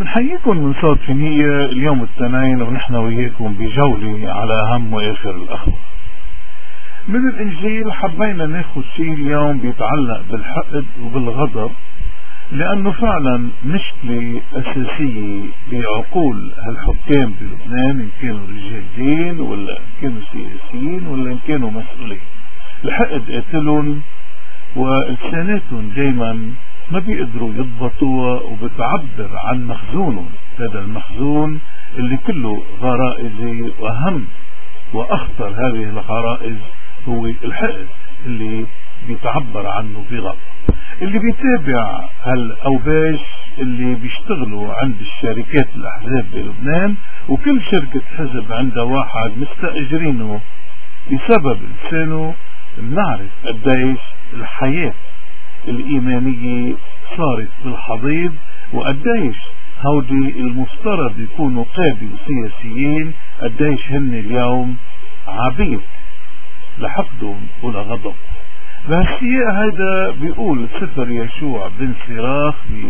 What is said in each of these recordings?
بنحييكم من صوت فينية اليوم الاثنين، ونحن وياكم بجولة على أهم وآخر الأخبار من الإنجيل. حبينا ناخد شيء اليوم بيتعلق بالحقد وبالغضب، لأنه فعلا مشكلة أساسية بعقول هالحكام بلبنان، إن كانوا رجال دين ولا إن كانوا سياسيين ولا إن كانوا مسؤولين. الحقد قاتلهم ولساناتهم دايما ما بيقدروا يضبطوها، وبتعبر عن مخزونهم. هذا المخزون اللي كله غرائزي، وأهم وأخطر هذه الغرائز هو الحقد اللي بيتعبر عنه بغضب. اللي بيتابع هالأوباش اللي بيشتغلوا عند الشركات الأحزاب بلبنان، وكل شركة حزب عندها واحد مستأجرينه بسبب لسانه، بنعرف قديش الحياة الإيمانية صارت بالحضيض، وقديش هودي المفترض يكونوا قادة وسياسيين قديش هن اليوم عبيد لحقدهم ولغضب. بهالسياق هيدا بيقول سفر يشوع بن سراخ في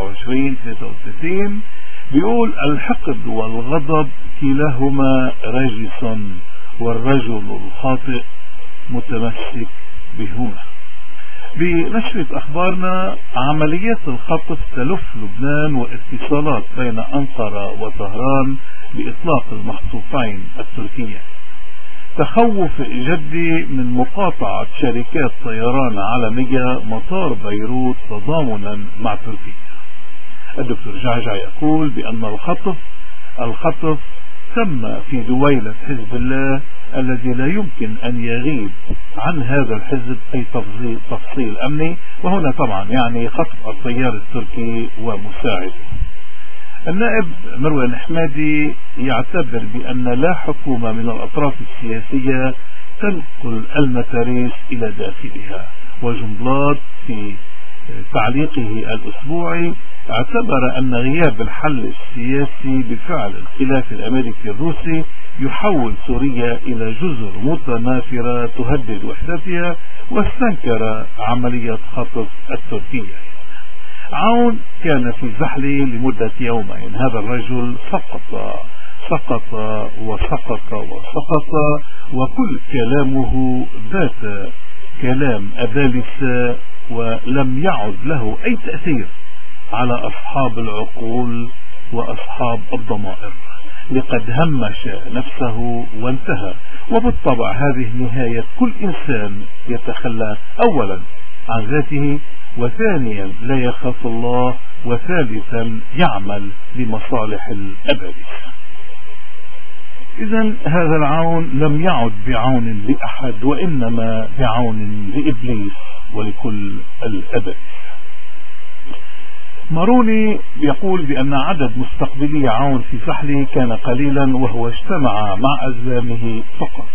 27-33 بيقول: الحقد والغضب كلاهما رجس، والرجل الخاطئ متمسك بهما. بنشرة أخبارنا: عمليات الخطف تلف لبنان، واتصالات بين أنقرة وطهران بإطلاق المخطوفين التركية. تخوف جدي من مقاطعة شركات طيران عالمية مطار بيروت تضامنا مع تركيا. الدكتور جعجع يقول بأن الخطف تم في دويلة حزب الله الذي لا يمكن أن يغيب عن هذا الحزب أي تفصيل أمني، وهنا طبعا يعني خطف الطيار التركي ومساعده. النائب مروان حمادي يعتبر بأن لا حكومة من الأطراف السياسية تنقل المتاريس إلى داخلها. وجنبلاط في تعليقه الأسبوعي اعتبر أن غياب الحل السياسي بفعل الخلاف الأمريكي الروسي يحول سوريا إلى جزر متنافرة تهدد وحدتها، واستنكر عملية خطف التركية. عون كان في زحلة لمدة يومين. هذا الرجل سقط وسقط، وكل كلامه ذات كلام أبالسة، ولم يعد له أي تأثير على أصحاب العقول وأصحاب الضمائر. لقد همش نفسه وانتهى. وبالطبع هذه نهاية كل إنسان يتخلى أولا عن ذاته، وثانيا لا يخاف الله، وثالثا يعمل لمصالح الأبالسة. إذن هذا العون لم يعد بعون لأحد، وإنما بعون لإبليس ولكل الأبالسة. ماروني يقول بأن عدد مستقبلي عون في سحلي كان قليلا، وهو اجتمع مع أزلامه فقط.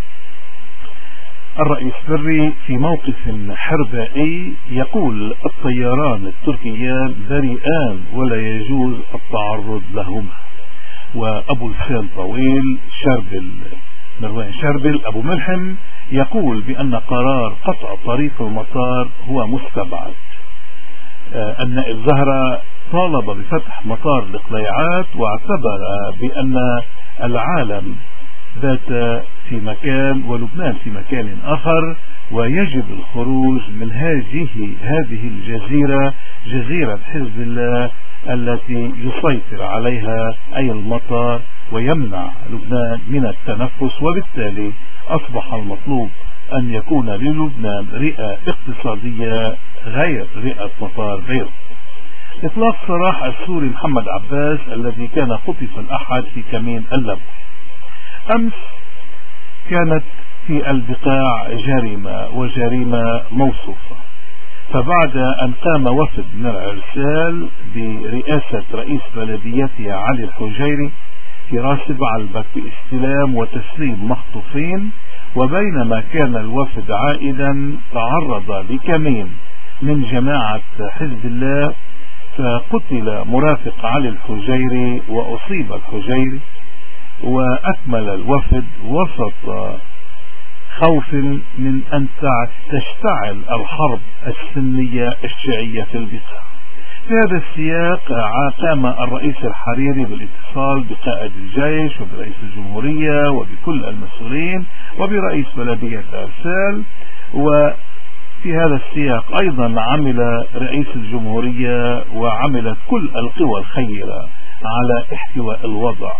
الرئيس بري في موقف حربائي يقول: الطيران التركيان بريئان ولا يجوز التعرض لهما. وأبو لسان طويل مروان شربل أبو ملحم يقول بأن قرار قطع طريق المطار هو مستبعد. النائب زهرة طالب بفتح مطار القليعات، واعتبر بأن العالم بات في مكان ولبنان في مكان آخر، ويجب الخروج من هذه الجزيرة، جزيرة حزب الله التي يسيطر عليها أي المطار ويمنع لبنان من التنفس. وبالتالي أصبح المطلوب أن يكون للبنان رئة اقتصادية غير رئة مطار بيروت. إطلاق سراح السوري محمد عباس الذي كان خطف الأحد في كمين اللب. أمس كانت في البقاع جريمة موصوفة، فبعد أن قام وفد من العرسال برئاسة رئيس بلديتها علي الحجيري في راس بعلبك باستلام وتسليم مخطوفين، وبينما كان الوفد عائدا تعرض لكمين من جماعة حزب الله، فقتل مرافق علي الحجيري وأصيب الحجيري، وأكمل الوفد وسط خوف من أن تشتعل الحرب السنية الشيعية في البقاع. في هذا السياق قام الرئيس الحريري بالاتصال بقائد الجيش وبرئيس الجمهورية وبكل المسؤولين وبرئيس بلدية أرسال. وفي هذا السياق أيضا عمل رئيس الجمهورية وعملت كل القوى الخيرة على احتواء الوضع،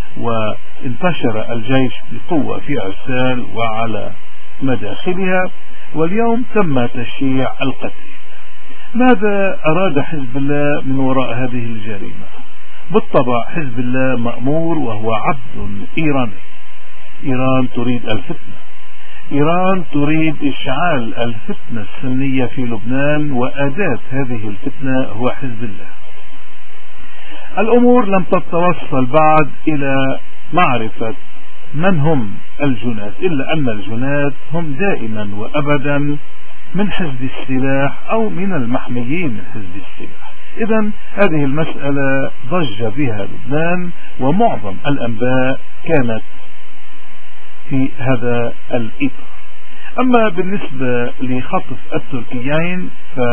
وانتشر الجيش بقوة في أرسال وعلى مداخلها، واليوم تم تشييع القتل. ماذا أراد حزب الله من وراء هذه الجريمة؟ بالطبع حزب الله مأمور وهو عبد إيراني. إيران تريد الفتنة، إيران تريد إشعال الفتنة السنية في لبنان، وأداة هذه الفتنة هو حزب الله. الأمور لم تتوصل بعد إلى معرفة من هم الجنات، إلا أن الجنات هم دائما وأبدا من حزب السلاح أو من المحميين من حزب السلاح. إذن هذه المسألة ضج بها لبنان، ومعظم الأنباء كانت في هذا الإطار. أما بالنسبة لخطف التركيين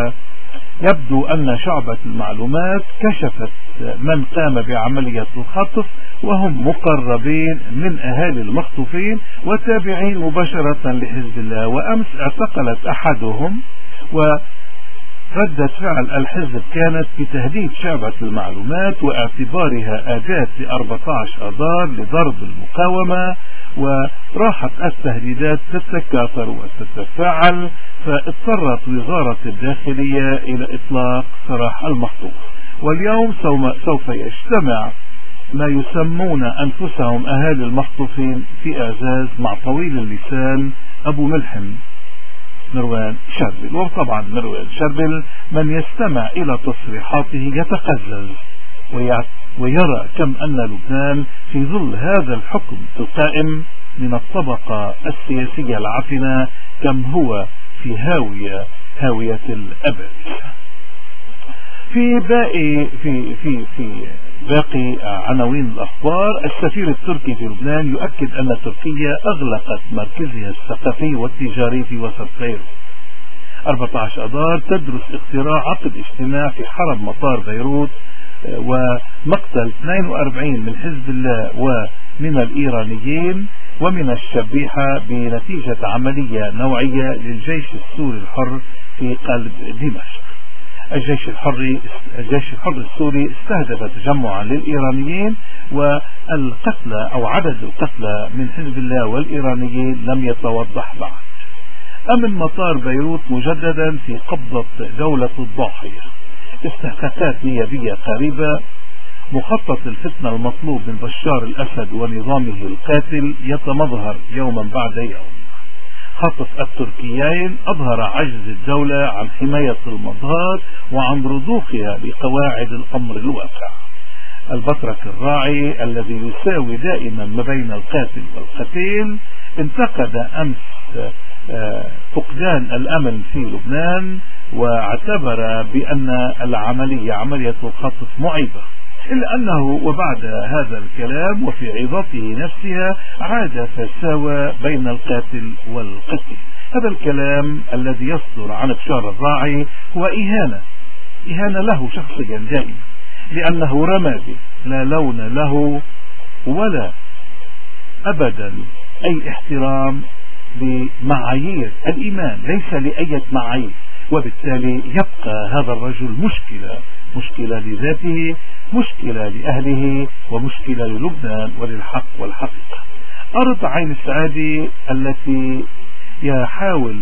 فيبدو أن شعبة المعلومات كشفت من قام بعملية الخطف، وهم مقربين من أهالي المخطوفين وتابعين مباشرة لحزب الله. وأمس اعتقلت أحدهم، وردة فعل الحزب كانت بتهديد شعبة المعلومات واعتبارها أداة ل14 آذار لضرب المقاومة، وراحت التهديدات تتكاثر وتتفاعل، فاضطرت وزارة الداخلية إلى إطلاق سراح المخطوف. واليوم سوف يجتمع ما يسمون أنفسهم أهالي المخطوفين في إعزاز مع طويل اللسان أبو ملحم مروان شربل. وطبعا مروان شربل من يستمع إلى تصريحاته يتقزز ويرى كم أن لبنان في ظل هذا الحكم القائم من الطبقة السياسية العفنة كم هو في هاوية الأبد. في باقي عناوين الأخبار، السفير التركي في لبنان يؤكد أن تركيا أغلقت مركزها الثقافي والتجاري في وسط بيروت. 14 آذار تدرس اختراع عقد اجتماع في حرم مطار بيروت، ومقتل 42 من حزب الله ومن الإيرانيين ومن الشبيحة بنتيجة عملية نوعية للجيش السوري الحر في قلب دمشق. الجيش الحر السوري استهدف تجمعا للإيرانيين، والقتلى أو عدد القتلى من حزب الله والإيرانيين لم يتوضح بعد. أمن مطار بيروت مجددا في قبضة دولة الضاحية. استحقاقات نيابية قريبة. مخطط الفتنة المطلوب من بشار الأسد ونظامه القاتل يتمظهر يوما بعد يوم. خطف التركيين أظهر عجز الدولة عن حماية المظهر وعن رضوخها بقواعد الأمر الواقع. البطرك الراعي الذي يساوي دائما ما بين القاتل والقتيل انتقد أمس فقدان الأمن في لبنان، واعتبر بأن العملية عملية الخطف معيبة، إلا أنه وبعد هذا الكلام وفي عظته نفسها عاد فساوى بين القاتل والقتل. هذا الكلام الذي يصدر عن بشار الراعي هو إهانة له شخصيا دائما، لأنه رمادي لا لون له ولا أبدا أي احترام لمعايير الإيمان، ليس لأي معايير، وبالتالي يبقى هذا الرجل مشكلة لذاته، مشكلة لأهله، ومشكلة للبنان وللحق والحقيقة. أرض عين السعادة التي يحاول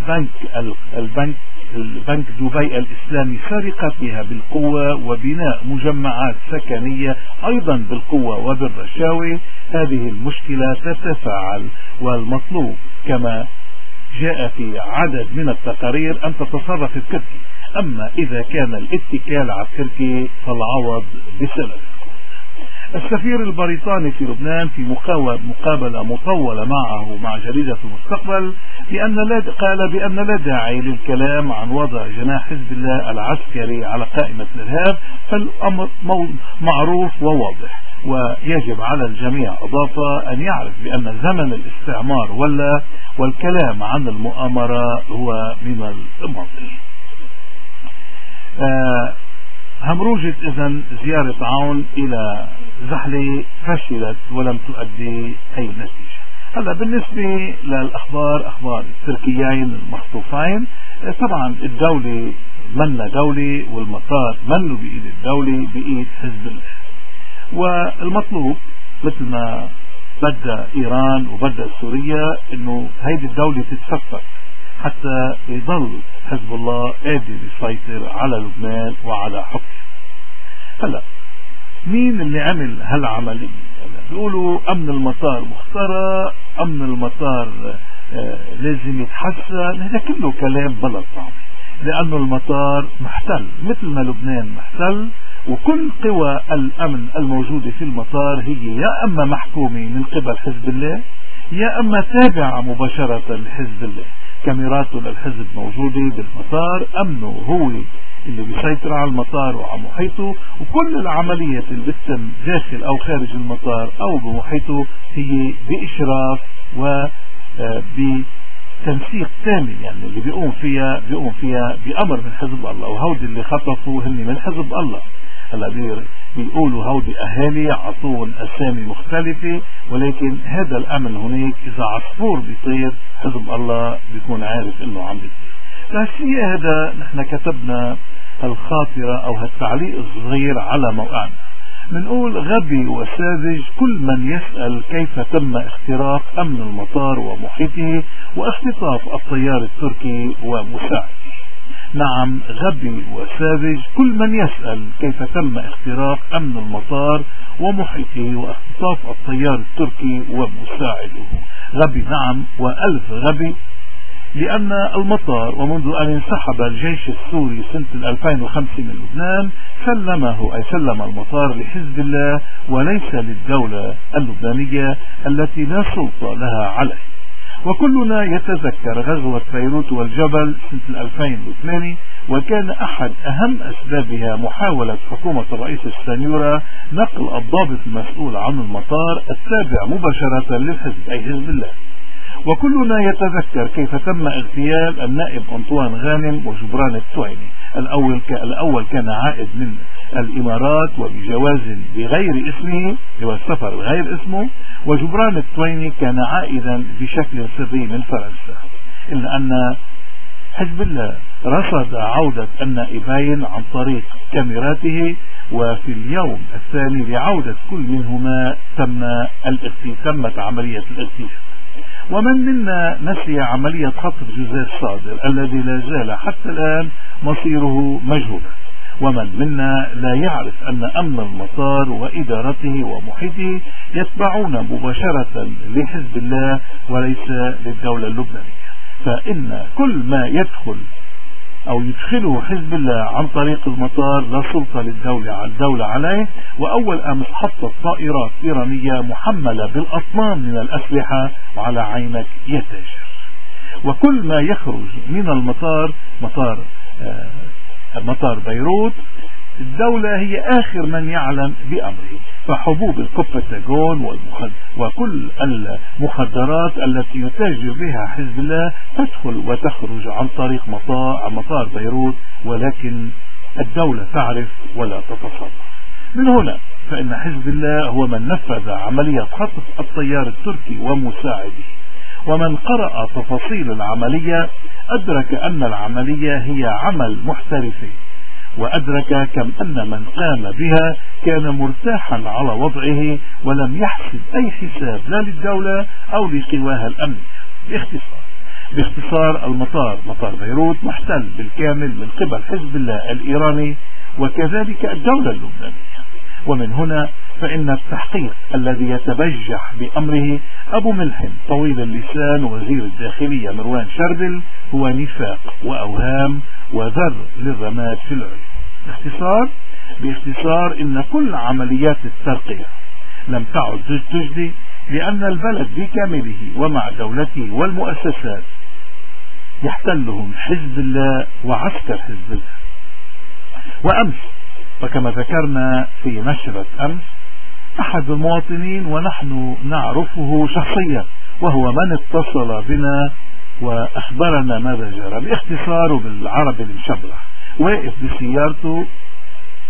البنك دبي الإسلامي سرقتها بالقوة وبناء مجمعات سكنية أيضا بالقوة وبالرشاوي، هذه المشكلة تتفاعل، والمطلوب كما جاء في عدد من التقارير أن تتصرف التركي. أما إذا كان الاتكال على التركي فالعوض بسبب. السفير البريطاني في لبنان في مقابلة مطولة معه مع جريدة المستقبل قال بأن لا داعي للكلام عن وضع جناح حزب الله العسكري على قائمة الإرهاب، فالأمر معروف وواضح، ويجب على الجميع أضافة أن يعرف بأن زمن الاستعمار والكلام عن المؤامرة هو من الماضي. همروجة إذن زيارة عون إلى زحلة فشلت ولم تؤدي أي نتيجة. هلا بالنسبة للأخبار، أخبار التركيين المخطوفين، طبعا الدولة منا دولة والمطار منه بإيد الدولة، بإيد حزب الله. والمطلوب مثل ما بدأ إيران وبدأ سوريا إنه هيدي الدولة تتفكك حتى يضل حزب الله قادر يسيطر على لبنان وعلى حكمه. هلا مين اللي عمل هالعملية؟ بيقولوا أمن المطار مخترق، أمن المطار لازم يتحسن. هذا كله كلام بلا طعم، لأنه المطار محتل مثل ما لبنان محتل، وكل قوى الأمن الموجودة في المطار هي يا أما محكومة من قبل حزب الله يا أما تابعة مباشرة لحزب الله. كاميراته للحزب موجودة بالمطار، أمنه هو اللي بيسيطر على المطار وعلى محيطه، وكل العملية اللي بتتم داخل أو خارج المطار أو بمحيطه هي بإشراف وبتنسيق تام. يعني اللي بيقوم فيها بأمر من حزب الله، وهودي اللي خطفوا هن من حزب الله. هلا بيقولوا هودي أهالي عطون أسامي مختلفة، ولكن هذا الأمن هناك إذا عصفور بيطير حزب الله بيكون عارف إنه عم بيطير. لهالشيء هذا نحن كتبنا هالخاطرة أو هالتعليق الصغير على موقعنا. بنقول غبي وساذج كل من يسأل كيف تم اختراق أمن المطار ومحيطه واختطاف الطيار التركي ومساعده. نعم، غبي وساذج كل من يسأل كيف تم اختراق أمن المطار ومحيطه واختطاف الطيار التركي ومساعده. غبي نعم، وألف غبي، لأن المطار ومنذ أن انسحب الجيش السوري سنة 2005 من لبنان سلم المطار لحزب الله وليس للدولة اللبنانية التي لا سلطة لها عليه. وكلنا يتذكر غزوة بيروت والجبل سنة 2008، وكان أحد أهم أسبابها محاولة حكومة الرئيس السنيورة نقل الضابط المسؤول عن المطار التابع مباشرة للحزب أي حزب الله. وكلنا يتذكر كيف تم اغتيال النائب أنطوان غانم وجبران التويني. الأول كان عائد من الإمارات وبجواز بغير اسمه، هو السفر بغير اسمه، وجبران التويني كان عائدا بشكل سري من فرنسا. إلا أن حزب الله رصد عودة النائبين عن طريق كاميراته، وفي اليوم الثاني لعودة كل منهما تمت عملية الاغتيال. ومن منا نسي عملية خطف جوزيف صادر الذي لا زال حتى الآن مصيره مجهولا؟ ومن منا لا يعرف أن أمن المطار وإدارته ومحيطه يتبعون مباشرة لحزب الله وليس للدولة اللبنانية؟ فإن كل ما يدخله حزب الله عن طريق المطار لا سلطة للدولة عليه. وأول أمس حطت طائرات إيرانية محملة بالأطنان من الأسلحة وعلى عينك يا تاجر. وكل ما يخرج من المطار، مطار بيروت، الدولة هي آخر من يعلم بأمره. فحبوب الكوبتاغون وكل المخدرات التي يتاجر بها حزب الله تدخل وتخرج عن طريق مطار بيروت، ولكن الدولة تعرف ولا تتصرف. من هنا فإن حزب الله هو من نفذ عملية خطف الطيار التركي ومساعده. ومن قرأ تفاصيل العملية أدرك أن العملية هي عمل محترفين، وأدرك كم أن من قام بها كان مرتاحا على وضعه ولم يحسب أي حساب لا للدولة أو لقواها الأمنية. باختصار مطار بيروت محتل بالكامل من قبل حزب الله الإيراني وكذلك الدولة اللبنانية. ومن هنا فإن التحقيق الذي يتبجح بأمره أبو ملحم طويل اللسان وزير الداخلية مروان شردل هو نفاق وأوهام وذر للرماد في العيون. باختصار إن كل عمليات الترقية لم تعد تجدي، لأن البلد بكامله ومع دولته والمؤسسات يحتلهم حزب الله وعسكر حزب الله. وأمس وكما ذكرنا في نشرة أمس أحد المواطنين ونحن نعرفه شخصيا، وهو من اتصل بنا وأخبرنا ماذا جرى. باختصار وبالعربي المشبرح، واقف بسيارته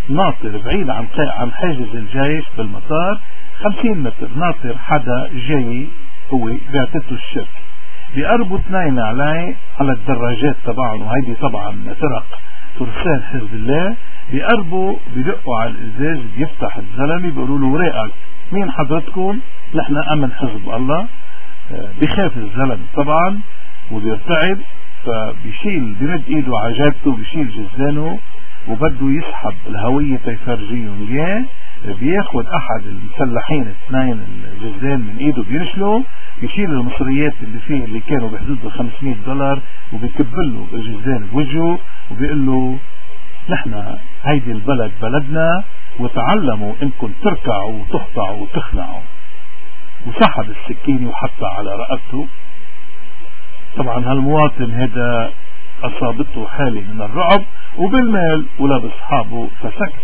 ناطر بعيد عن حاجز الجيش بالمطار 50 متر، ناطر حدا جاي هو بيعتته الشركة، بيقربوا اثنين على الدراجات تبعهم، وهيدي طبعا فرق فرسان حزب الله، بيقربوا بدقوا على الازاز، بيفتح الزلمه بيقولوا له ورقك مين حضرتكم؟ نحن امن حزب الله. بخاف الزلمه طبعا وبيرتعد، فبيشيل بمد ايده على جيبته، بيشيل جزانه وبده يسحب الهويه تيفرجيهم اياه. بياخد احد المسلحين اثنين الجزان من ايده بينشله، بيشيل المصريات اللي فيه اللي كانوا بحدود $500 وبيكبله الجزان بوجهه وبيقول له نحن هيدي البلد بلدنا، وتعلموا انكم تركعوا وتخضعوا وتخنعوا. وسحب السكينة وحطها على رقبته. طبعا هالمواطن هذا اصابته حالة من الرعب وبالمال ولابس اصحابه فسكت،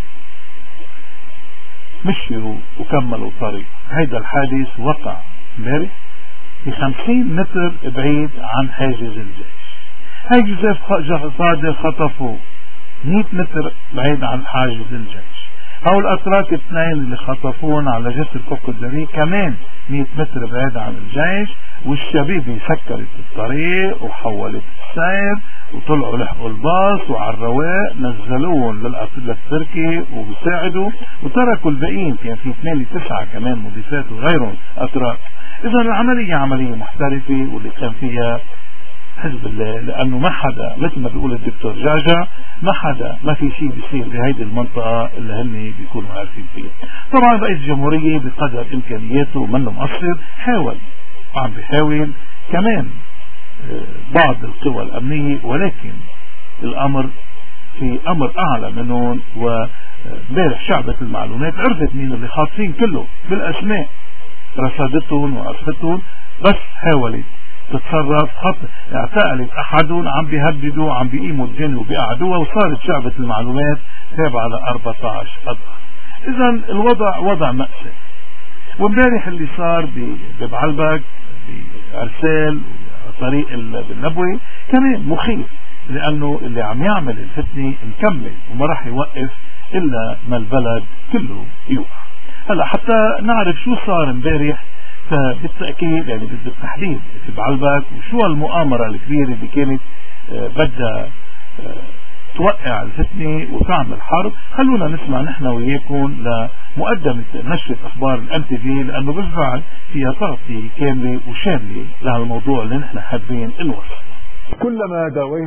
مشيوا وكملوا طريق. هيدا الحادث وقع امبارح ب50 متر بعيد عن حاجز الجيش. هاي جوزيف صادق خطفوا 100 متر بعيد عن حاجز الجيش. هؤلاء الأتراك اثنين اللي خطفون على جسر كوكودري كمان 100 متر بعيد عن الجيش. والشبيبة سكرت الطريق وحولت السير وطلعوا لحقوا الباص وعلى الرواق نزلوهم للتركي وبيساعدوا وتركوا الباقيين. كان في 8-9 كمان مضيفات وغيرهم أتراك. إذا العملية عملية محترفة واللي كان فيها حزب الله، لأنه ما حدا مثل ما بيقول الدكتور جعجع ما في شيء بيصير بهيدي المنطقة اللي هن بيكونوا عارفين فيها. طبعا رئيس الجمهورية بقدر إمكانياته منه مقصر، حاول وعم بيحاول كمان بعض القوى الأمنية، ولكن الأمر في أمر أعلى منهم. ومبارح شعبة المعلومات عرفت مين اللي خاطفين كله بالأسماء، رصدتهم وعرفتهم، بس حاولت تتصرف. اعتقلت أحدهم عم بيهددوا عم بيقيموا الجن وبيقعدوها، وصارت شعبة المعلومات تابعة ل 14 أضعاف. إذا الوضع وضع مأساة. وامبارح اللي صار ببعلبك بأرسال طريق بالنبوي كمان مخيف، لأنه اللي عم يعمل الفتنة مكمل وما راح يوقف إلا ما البلد كله يوقع. هلا حتى نعرف شو صار امبارح، فبالتأكيد يعني بالتحديد في بعلبك وشو المؤامرة الكبيرة اللي كانت بدها توقع الفتنة وتعمل حرب. خلونا نسمع نحن وياكم لمقدمة نشرة أخبار الMTV، لأنه بالفعل فيها تغطية كاملة وشاملة لهالموضوع اللي نحن حابين نوصل. كلما داويت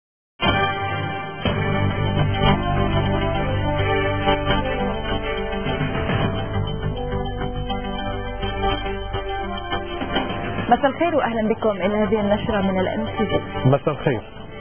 مساء الخير واهلا بكم الى هذه النشرة من الMTV. مساء الخير.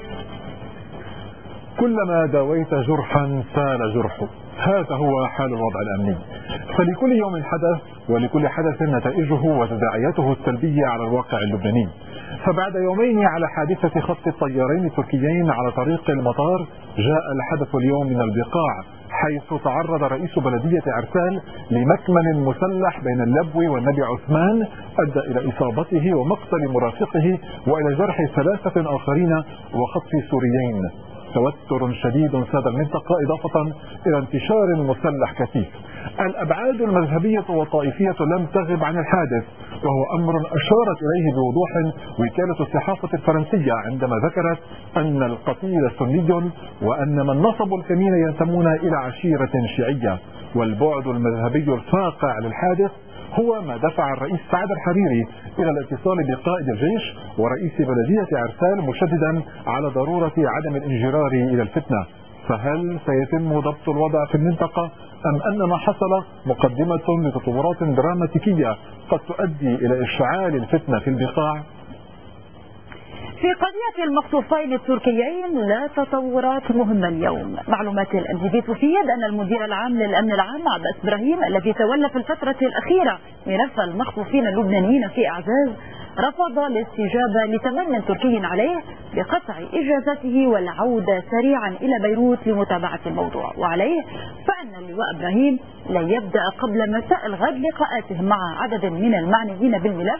كلما داويت جرحا سال جرحه، هذا هو حال الوضع الأمني. فلكل يوم حدث، ولكل حدث نتائجه وتداعياته السلبية على الواقع اللبناني. فبعد يومين على حادثة خطف الطيارين التركيين على طريق المطار، جاء الحدث اليوم من البقاع، حيث تعرض رئيس بلدية عرسال لمكمن مسلح بين اللبوي والنبي عثمان أدى إلى إصابته ومقتل مرافقه وإلى جرح 3 آخرين وخطف سوريين. توتر شديد ساد المنطقة إضافة إلى انتشار مسلح كثيف. الأبعاد المذهبية والطائفية لم تغب عن الحادث، وهو أمر أشارت إليه بوضوح وكالة الصحافة الفرنسية عندما ذكرت أن القتيل سني وأن من نصبوا الكمين ينتمون إلى عشيرة شيعية. والبعد المذهبي الفاقع للحادث هو ما دفع الرئيس سعد الحريري إلى الاتصال بقائد الجيش ورئيس بلدية عرسال مشددا على ضرورة عدم الانجرار إلى الفتنة. فهل سيتم ضبط الوضع في المنطقة أم أن ما حصل مقدمة لتطورات دراماتيكية قد تؤدي إلى إشعال الفتنة في البقاع؟ في قضية المخطوفين التركيين لا تطورات مهمة اليوم. معلومات الMTV تفيد أن المدير العام للأمن العام عباس إبراهيم الذي تولى في الفترة الأخيرة ملف المخطوفين اللبنانيين في إعزاز رفض الاستجابة لتمني تركي عليه بقطع إجازته والعودة سريعا إلى بيروت لمتابعة الموضوع. وعليه فإن اللواء إبراهيم لا يبدأ قبل مساء الغد لقاءاته مع عدد من المعنيين بالملف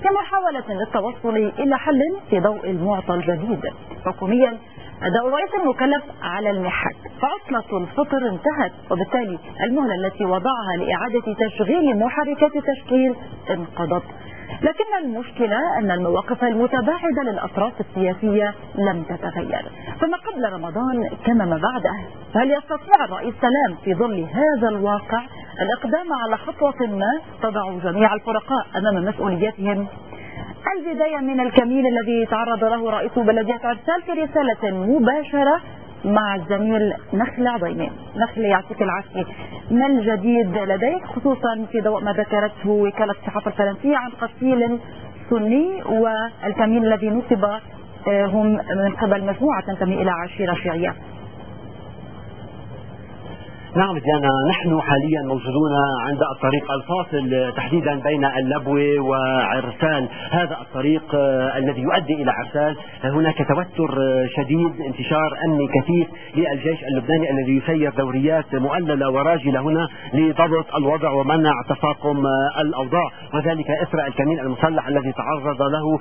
كمحاولة للتوصل إلى حل في ضوء المعطى الجديد. حكوميا أداء الرئيس المكلف على المحك، فعطلة الفطر انتهت، وبالتالي المهلة التي وضعها لإعادة تشغيل محركات التشكيل انقضت. لكن المشكلة أن المواقف المتباعدة للأطراف السياسية لم تتغير، فما قبل رمضان كما ما بعده. فهل يستطيع الرئيس سلام في ظل هذا الواقع الإقدام على خطوة ما تضع جميع الفرقاء أمام مسؤولياتهم؟ البداية من الكمين الذي تعرض له رئيس بلدية عرسال في رسالة مباشرة مع الزميل نخل عضيمي. نخل، يعطيك العافية، ما الجديد لديك خصوصا في ضوء ما ذكرته وكالة الصحافة الفرنسية عن قتيل سني والكمين الذي نصب هم من قبل مجموعة تنتمي إلى عشيرة شيعية؟ نعم ديانا، نحن حاليا موجودون عند الطريق الفاصل تحديدا بين اللبوة وعرسال. هذا الطريق الذي يؤدي إلى عرسال هناك توتر شديد، انتشار أمني كثيف للجيش اللبناني الذي يسير دوريات مؤللة وراجلة هنا لضبط الوضع ومنع تفاقم الأوضاع، وذلك إثر الكمين المسلح الذي تعرض له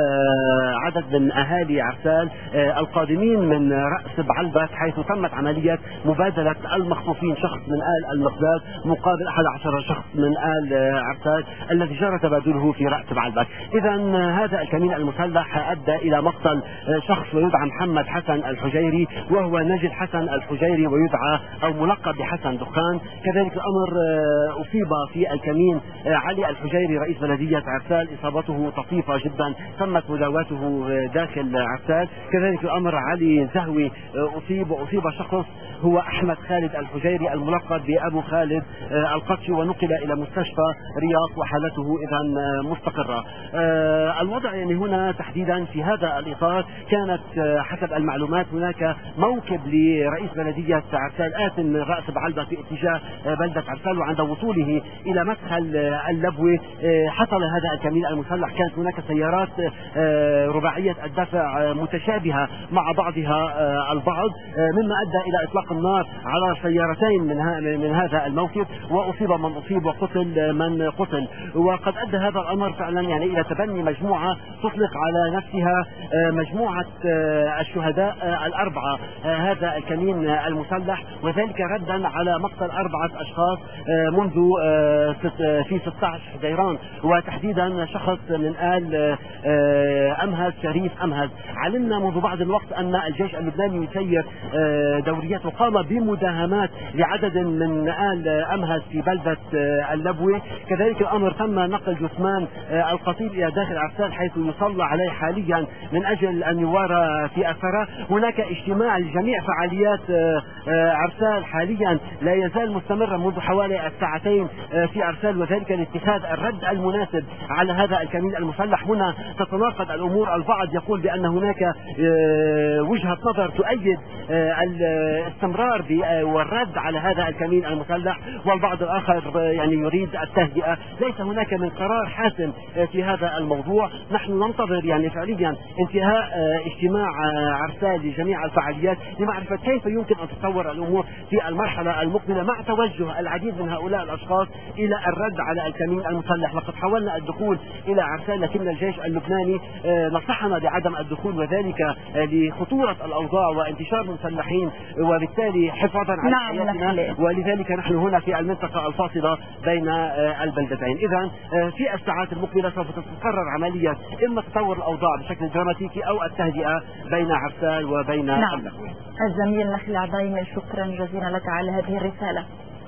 عدد من أهالي عرسال القادمين من رأس بعلبك، حيث تمت عملية مبادلة المخطوفين، شخص من آل المقداد مقابل 11 شخص من آل عرسال الذي جرى تبادله في رأس بعلبك. إذا هذا الكمين المسلح أدى إلى مقتل شخص ويدعى محمد حسن الحجيري، وهو نجل حسن الحجيري ويدعى أو ملقب بحسن دخان. كذلك الأمر أصيب في الكمين علي الحجيري رئيس بلدية عرسال، إصابته طفيفة جدا تمت مداواته داخل عرسال. كذلك الأمر علي زهوي أصيب شخص هو أحمد خالد الحجيري الملقب بأبو خالد القطشي، ونقل إلى مستشفى رياض وحالته إذا مستقرة. الوضع يعني هنا تحديدا في هذا الإطار كانت حسب المعلومات هناك موكب لرئيس بلدية عرسال آت من رأس بعلبة في اتجاه بلدة عرسال، وعند وصوله إلى مدخل اللبوة حصل هذا الكمين المسلح. كانت هناك سيارات رباعية الدفع متشابهة مع بعضها البعض، مما أدى إلى إطلاق النار على سيارتين من هذا الموكب، وأصيب من أصيب وقتل من قتل. وقد أدى هذا الأمر فعلا يعني إلى تبني مجموعة تطلق على نفسها مجموعة الشهداء الأربعة هذا الكمين المسلح، وذلك ردا على مقتل 4 أشخاص منذ في 16 حزيران، وتحديدا شخص من آل أمهز شريف أمهز. علمنا منذ بعض الوقت أن الجيش اللبناني يسير دوريات وقام بمداهمات لعدد من آل أمهز في بلدة اللبوة. كذلك الأمر تم نقل جثمان القتيل إلى داخل عرسال حيث يصلى عليه حاليا من أجل أن يوارى في أثره. هناك اجتماع لجميع فعاليات عرسال حاليا لا يزال مستمرا منذ حوالي الساعتين في عرسال، وذلك لاتخاذ الرد المناسب على هذا الكمين المسلح. هنا تتناقض الأمور، البعض يقول بأن هناك وجهة نظر تؤيد الاستمرار والرد على هذا الكمين المسلح، والبعض الآخر يعني يريد التهدئة. ليس هناك من قرار حاسم في هذا الموضوع. نحن ننتظر يعني فعليا انتهاء اجتماع عرسال لجميع الفعاليات لمعرفة كيف يمكن أن تتطور الأمور في المرحلة المقبلة، مع توجه العديد من هؤلاء الأشخاص إلى الرد على الكمين المسلح. لقد حاولنا الدخول إلى عرسال لكن الجيش اللبناني نصحنا بعدم الدخول، وذلك لخطورة الأوضاع وانتشار المسلحين، وبالتالي حفاظا على حياتنا، ولذلك نحن هنا في المنطقة الفاصلة بين البلدتين. إذا في الساعات المقبلة سوف تتقرر عملية إما تطور الأوضاع بشكل دراماتيكي أو التهدئة بين عرسال وبين اللبوة. الزميل نخل عضيمي، شكرا جزيلا لك على هذه الرسالة.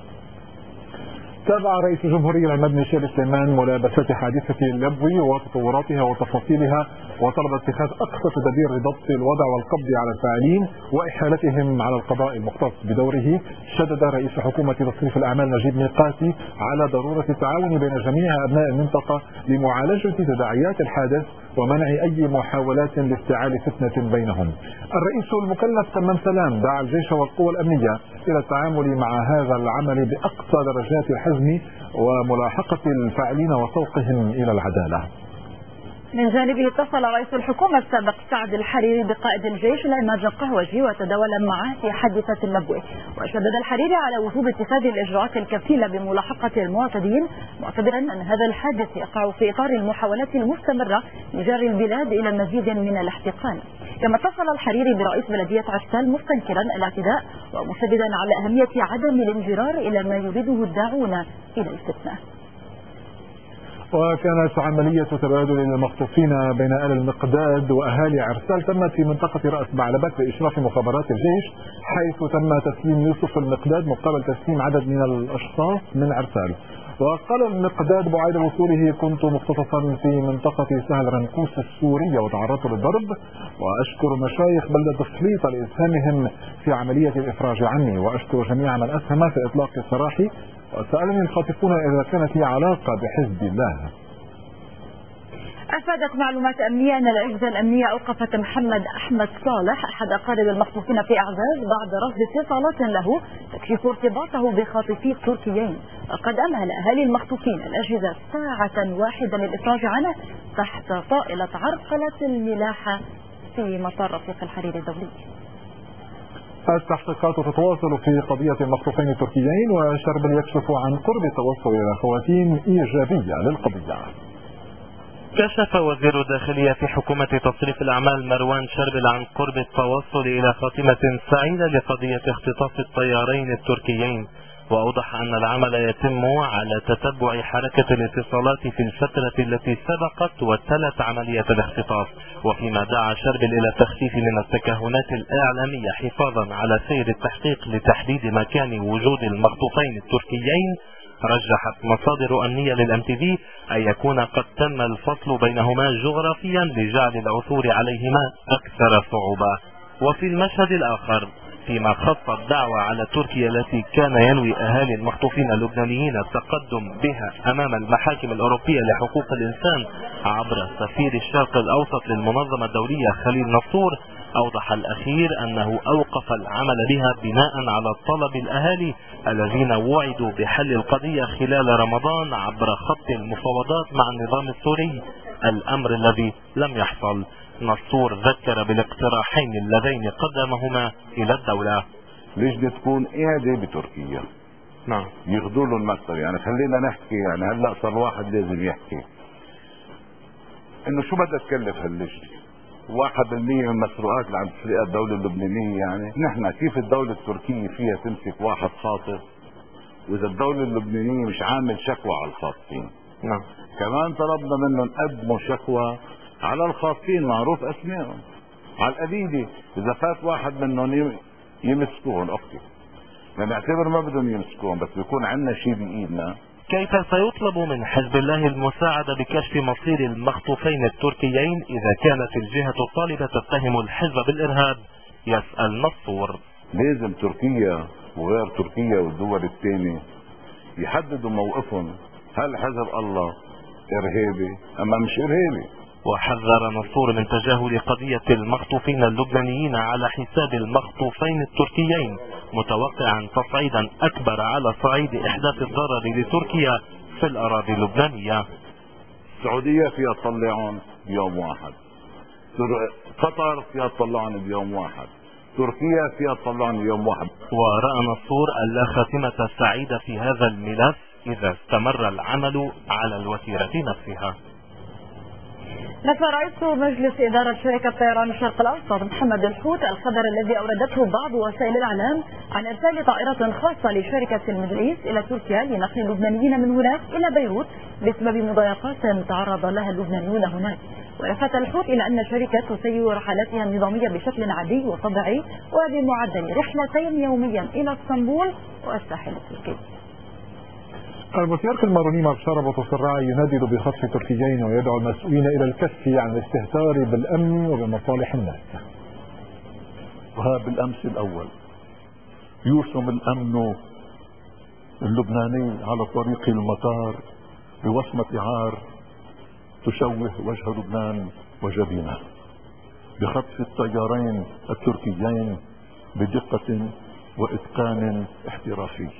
تابع رئيس الجمهورية العماد ميشيل سليمان ملابسات حادثة اللبوي وتطوراتها وتفاصيلها، وطلب اتخاذ أقصى تدابير لضبط الوضع والقبض على الفاعلين وإحالتهم على القضاء المختص. بدوره شدد رئيس حكومة تصريف الأعمال نجيب ميقاتي على ضرورة التعاون بين جميع أبناء المنطقة لمعالجة تداعيات الحادث ومنع أي محاولات لافتعال فتنة بينهم. الرئيس المكلف تمام سلام دعا الجيش والقوى الأمنية إلى التعامل مع هذا العمل بأقصى درجات الحزم وملاحقة الفاعلين وسوقهم إلى العدالة. من جانبه اتصل رئيس الحكومة السابق سعد الحريري بقائد الجيش العماد القهوجي وتداول معه في حادثة اللبوة، وشدد الحريري على وجوب اتخاذ الإجراءات الكفيلة بملاحقة المعتدين، معتبرا أن هذا الحادث يقع في إطار المحاولات المستمرة لجر البلاد إلى مزيد من الاحتقان. كما اتصل الحريري برئيس بلدية عرسال مستنكرا الاعتداء ومشددا على أهمية عدم الانجرار إلى ما يريده الداعون إلى الفتنة. وكانت عملية تبادل المخطوفين بين آل المقداد وأهالي عرسال تمت في منطقة رأس بعلبك بإشراف مخابرات الجيش، حيث تم تسليم يوسف المقداد مقابل تسليم عدد من الأشخاص من عرسال. وقال المقداد بعد وصوله: كنت مختطفا في منطقة سهل رنكوس السورية وتعرضت للضرب، وأشكر مشايخ بلدة فليطة لإسهامهم في عملية الإفراج عني، وأشكر جميع من أسهم في إطلاق سراحي، وسألني الخاطفون إذا كانت لي علاقة بحزب الله. أفادت معلومات أمنية أن الأجهزة الأمنية أوقفت محمد أحمد صالح أحد أقارب المخطوفين في أعزاز بعد رصد اتصالات له تكشف ارتباطه بخاطفي تركيين، وقد أمهل أهالي المخطوفين الأجهزة ساعة واحدة للإفراج عنه تحت طائلة عرقلة الملاحة في مطار رفيق الحريري الدولي. التحقيقات تتواصل في قضية المخطوفين التركيين، وشربل يكشف عن قرب التوصل إلى خواتيم إيجابية للقضية. كشف وزير الداخلية في حكومة تصريف الأعمال مروان شربل عن قرب التوصل إلى خاتمة سعيدة لقضية اختطاف الطيارين التركيين، وأوضح أن العمل يتم على تتبع حركة الاتصالات في الفترة التي سبقت وتلت عملية الاختطاف، وفيما دعا شربل إلى التخفيف من التكهنات الإعلامية حفاظا على سير التحقيق لتحديد مكان وجود المخطوفين التركيين. رجحت مصادر أمنية للMTV أن يكون قد تم الفصل بينهما جغرافيا لجعل العثور عليهما أكثر صعوبة. وفي المشهد الآخر، فيما خص الدعوة على تركيا التي كان ينوي أهالي المخطوفين اللبنانيين التقدم بها أمام المحاكم الأوروبية لحقوق الإنسان عبر سفير الشرق الأوسط للمنظمة الدولية خليل نصور، أوضح الأخير أنه أوقف العمل بها بناء على طلب الأهالي الذين وعدوا بحل القضية خلال رمضان عبر خط المفاوضات مع النظام السوري، الأمر الذي لم يحصل. نصور ذكر بالاقتراحين اللذين قدمهما إلى الدولة. ليش بدها تكون قاعدة بتركيا؟ نعم، ياخذوا له المكتب. يعني خلينا نحكي، يعني هلا صار واحد لازم يحكي انه شو بدها تكلف هاللجنة 1% من المسروقات اللي عم تسرقها الدولة اللبنانية. يعني نحن كيف الدولة التركية فيها تمسك واحد خاطف واذا الدولة اللبنانية مش عامل شكوى على الخاطفين؟ نعم، كمان طلبنا منهم قدموا شكوى على الخاطفين معروف اسمائهم على القبيلة، اذا فات واحد منهم يمسكوهم. اوكي، نعتبر ما بدهم يمسكوهم، بس بيكون عندنا شيء بايدنا. كيف سيطلب من حزب الله المساعدة بكشف مصير المخطوفين التركيين إذا كانت الجهة الطالبة تتهم الحزب بالإرهاب؟ يسأل نصور. لازم تركيا وغير تركيا والدول الثانية يحددوا موقفهم، هل حزب الله إرهابي أما مش إرهابي؟ وحذر نصور من تجاهل قضية المخطوفين اللبنانيين على حساب المخطوفين التركيين، متوقعا تصعيدا أكبر على صعيد إحداث الضرر لتركيا في الأراضي اللبنانية. السعودية فيها تطلعهم بيوم واحد، قطر فيها تطلعهم بيوم واحد، تركيا فيها تطلعهم بيوم واحد. ورأى نصور أن لا خاتمة سعيدة في هذا الملف إذا استمر العمل على الوتيرة نفسها. نفى رئيس مجلس إدارة شركة طيران الشرق الأوسط محمد الحوت الخبر الذي أوردته بعض وسائل الإعلام عن إرسال طائرة خاصة لشركة الميدل إلى تركيا لنقل اللبنانيين من هناك إلى بيروت بسبب مضايقات تعرض لها اللبنانيون هناك. ولفت الحوت إلى أن الشركة تسير رحلاتها النظامية بشكل عادي وطبيعي وبمعدل رحلتين يوميا إلى اسطنبول والساحل التركي. البطريرك الماروني مبشار بوتسرع يندد بخطف تركيين ويدعو المسؤولين إلى الكف عن الاستهتار بالأمن وبمصالح الناس. وهذا بالأمس الأول يوسم الأمن اللبناني على طريق المطار بوصمة عار تشوه وجه لبنان وجبينه بخطف الطيارين التركيين بدقة وإتقان احترافي،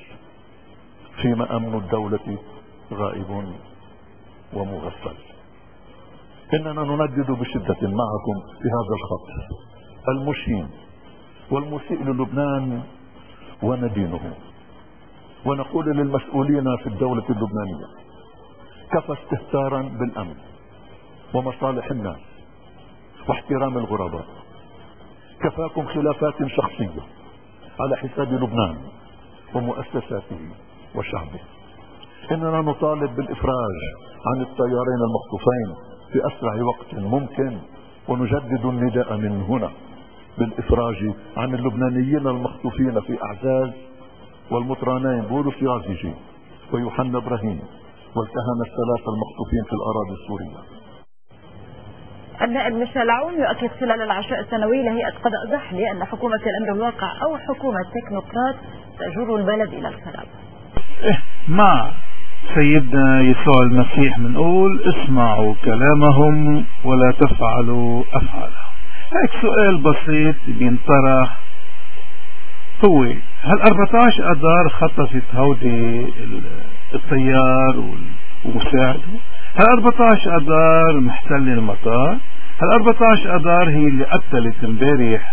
فيما أمن الدولة غائب ومغفل. إننا نندد بشدة معكم في هذا الخط المشين والمسيء للبنان وندينه، ونقول للمسؤولين في الدولة اللبنانية: كفى استهتارا بالأمن ومصالح الناس واحترام الغرباء، كفاكم خلافات شخصية على حساب لبنان ومؤسساته وشعبه. إننا نطالب بالإفراج عن الطيارين المخطوفين في أسرع وقت ممكن، ونجدد النداء من هنا بالإفراج عن اللبنانيين المخطوفين في أعزاز والمطرانين بولس يازيجي ويوحنا إبراهيم والكهنة الثلاثة المخطوفين في الأراضي السورية. النائب ميشيل عون يؤكد خلال العشاء السنوي لهيئة قضاء زحلي أن حكومة الأمر الواقع أو حكومة تكنوقراط تجر البلد إلى الخراب. مع سيدنا يسوع المسيح منقول: اسمعوا كلامهم ولا تفعلوا أفعالهم. هيك سؤال بسيط بينطرح، هو هل 14 أذار خطفت هودي الطيار ومساعده؟ هل 14 أذار محتل المطار؟ هل 14 أذار هي اللي قتلت امبارح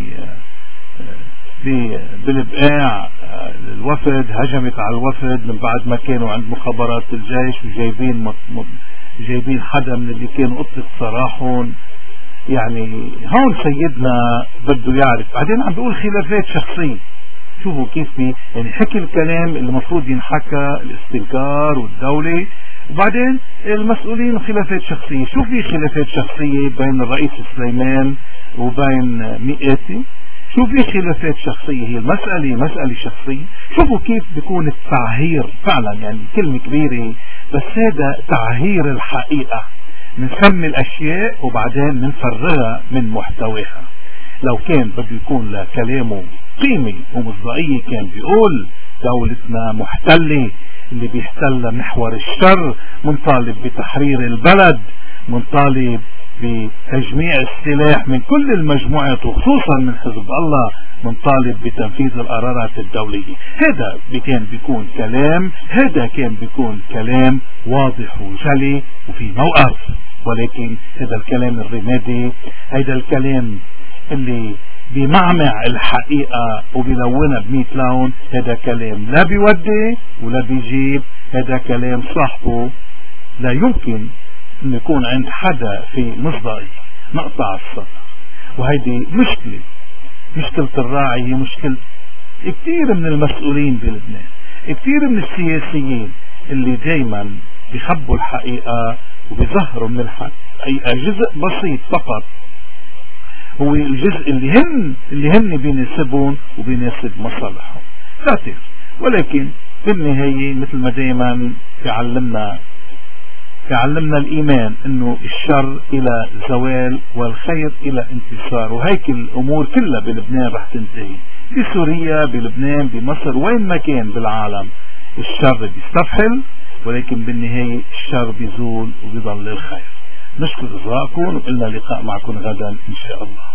بالبقاع الوفد، هجمت على الوفد من بعد ما كانوا عند مخابرات الجيش وجايبين حدا من اللي كانوا قطة سراحهم؟ يعني هون سيدنا بده يعرف. بعدين عم بيقول خلافات شخصية. شوفوا كيف يعني حكي الكلام اللي المفروض ينحكى، الاستنكار والدولة، وبعدين المسؤولين خلافات شخصية. شو في خلافات شخصية بين الرئيس سليمان وبين مئاتي؟ شو في خلافات شخصية؟ هي المسألة مسألة شخصية. شوفوا كيف بيكون التعهير فعلا، يعني كلمة كبيرة بس هذا تعهير الحقيقة. نسمي الأشياء وبعدين نفرغها من محتواها. لو كان بده يكون لكلامه قيمة ومصداقية كان بيقول دولتنا محتلة، اللي بيحتل محور الشر، منطالب بتحرير البلد، منطالب بتجميع السلاح من كل المجموعات وخصوصا من حزب الله، منطالب بتنفيذ القرارات الدولية. هذا كان بيكون كلام، هذا كان بيكون كلام واضح وجلي وفي موقف. ولكن هذا الكلام الرمادي، هذا الكلام اللي بمعمع الحقيقة وبيلونها ب100 لون، هذا كلام لا بيودي ولا بيجيب. هذا كلام صاحبه لا يمكن أن يكون عند حدا في مصداقية. نقطع السطر. وهيدي مشكلة الراعي، هي مشكلة كثير من المسؤولين بلبنان، كثير من السياسيين اللي دايما بيخبوا الحقيقة وبيظهروا من الحقيقة جزء بسيط فقط، هو الجزء اللي هن بيناسبهم وبيناسب مصالحهم. ذاتي. ولكن بالنهاية مثل ما دايما يعلمنا الإيمان انه الشر الى زوال والخير الى انتصار، وهيك الامور كلها بلبنان رح تنتهي، بسوريا، بلبنان، بمصر، وين ما كان بالعالم الشر بيستفحل، ولكن بالنهاية الشر بيزول وبيضل الخير. نشكر إصغائكم وقلنا لقاء معكم غدا إن شاء الله.